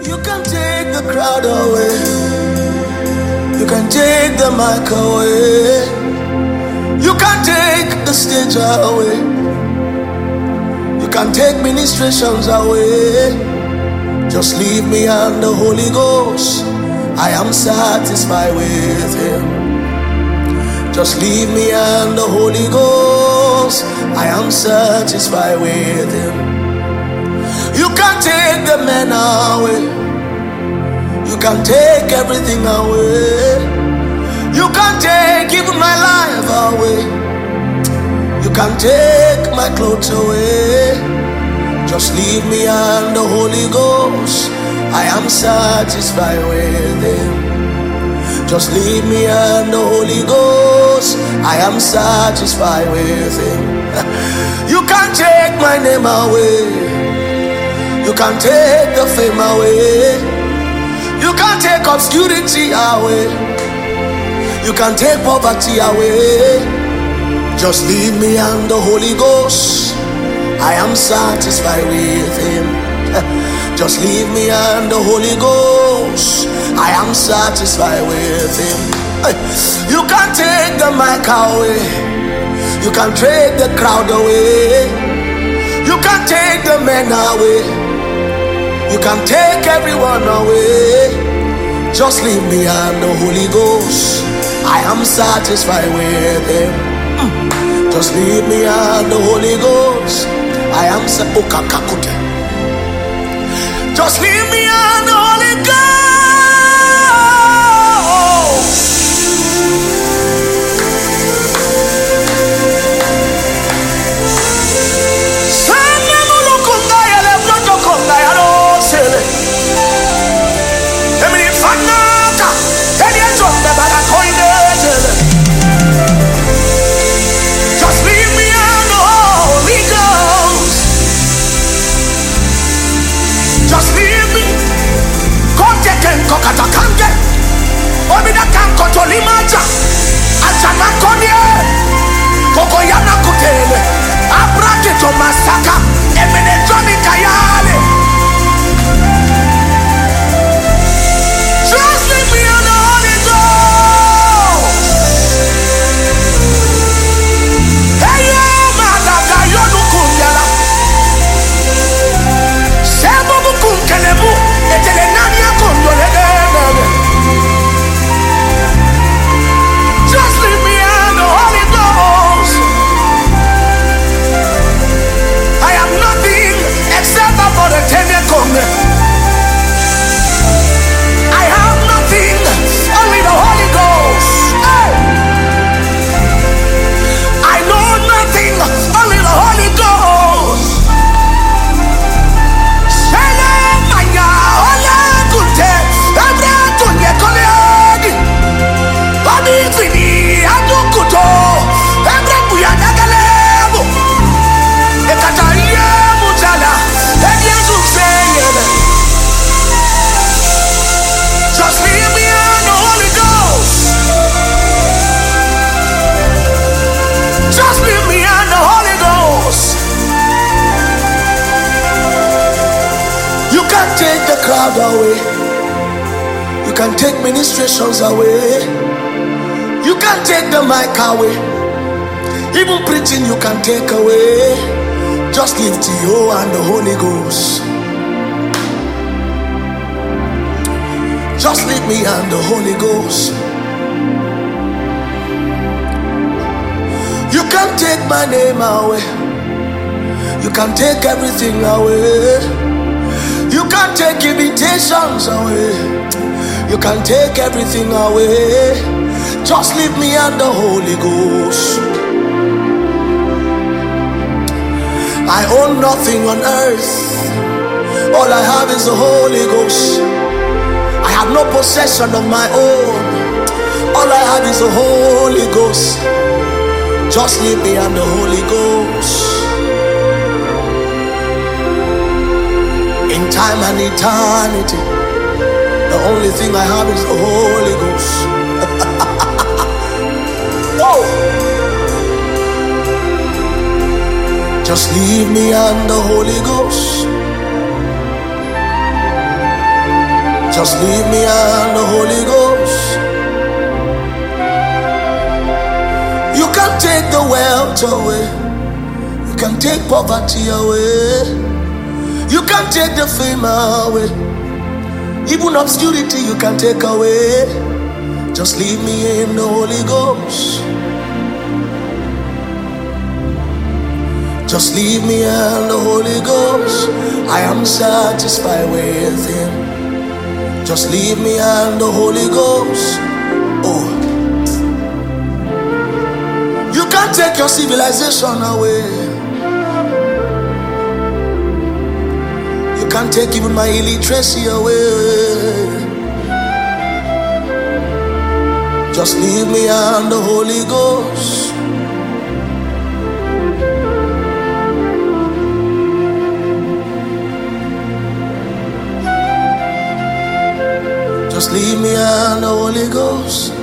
You can take the crowd away. You can take the mic away. You can take the stage away. You can take ministrations away. Just leave me and the Holy Ghost. I am satisfied with Him. Just leave me and the Holy Ghost. I am satisfied with Him. You can take the men away. You can take everything away. You can take even my life away. You can take my clothes away. Just leave me and the Holy Ghost. I am satisfied with Him. Just leave me and the Holy Ghost. I am satisfied with Him. You can take my name away. You can take the fame away. You can take obscurity away. You can take poverty away. Just leave me and the Holy Ghost. I am satisfied with Him. Just leave me and the Holy Ghost. I am satisfied with Him. You can take the mic away. You can take the crowd away. You can take the men away. You can take everyone away. Just leave me and the Holy Ghost. I am satisfied with Him. Just leave me and the Holy Ghost. I am just leave me and the Holy Ghost. Kokatakange Obida kanko tolimaja Achana konye Kokoyana kutele Abrake to masaka Emene Johnny Kayale. Just leave me on the Holy Ghost. Hey yo Malaga Yonu Kumyala Sebo Mukunkelemu Etele Nania Kundole. Just leave me and the Holy Ghost. I am nothing except for the telecom. I have nothing, only the Holy Ghost. Hey. I know nothing, only the Holy Ghost. Just leave me and the Holy Ghost. Just leave me and the Holy Ghost. You can take the crowd away. You can take ministrations away. You can take the mic away. Even preaching you can take away. Just leave to you and the Holy Ghost. Just leave me and the Holy Ghost. You can take my name away. You can take everything away. You can take invitations away. You can take everything away. Just leave me and the Holy Ghost. I own nothing on earth. All I have is the Holy Ghost. I have no possession of my own. All I have is the Holy Ghost. Just leave me and the Holy Ghost. In time and eternity, the only thing I have is the Holy Ghost. Whoa. Just leave me and the Holy Ghost. Just leave me and the Holy Ghost. You can take the wealth away. You can take poverty away. You can take the fame away. Even obscurity you can take away. Just leave me in the Holy Ghost. Just leave me in the Holy Ghost. I am satisfied with Him. Just leave me and the Holy Ghost. Oh, you can't take your civilization away. You can't take even my illiteracy away. Just leave me and the Holy Ghost. Just leave me and the Holy Ghost.